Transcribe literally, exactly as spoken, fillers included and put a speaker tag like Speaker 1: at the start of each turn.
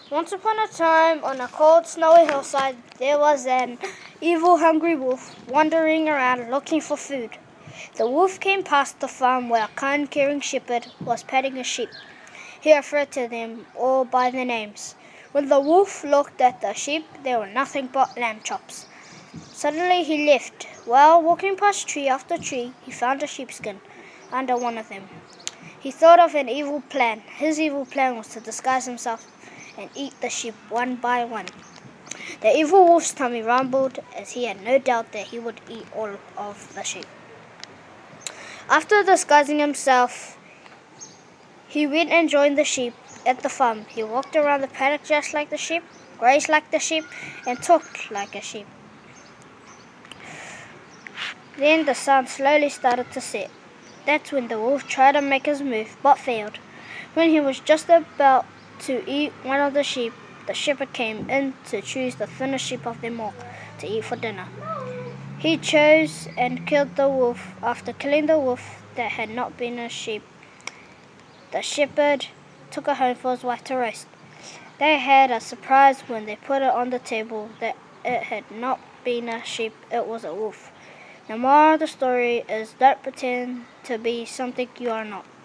Speaker 1: Once upon a time, on a cold, snowy hillside, there was an evil, hungry wolf wandering around looking for food. The wolf came past the farm where a kind, caring shepherd was petting his sheep. He referred to them all by their names. When the wolf looked at the sheep, they were nothing but lamb chops. Suddenly he left. While walking past tree after tree, he found a sheepskin under one of them. He thought of an evil plan. His evil plan was to disguise himself and eat the sheep one by one. The evil wolf's tummy rumbled as he had no doubt that he would eat all of the sheep. After disguising himself, he went and joined the sheep at the farm. He walked around the paddock just like the sheep, grazed like the sheep, and talked like a sheep. Then the sun slowly started to set. That's when the wolf tried to make his move, but failed. When he was just about to eat one of the sheep, the shepherd came in to choose the thinnest sheep of them all to eat for dinner. He chose and killed the wolf. After killing the wolf that had not been a sheep, the shepherd took it home for his wife to roast. They had a surprise when they put it on the table that it had not been a sheep, it was a wolf. The moral of the story is don't pretend to be something you are not.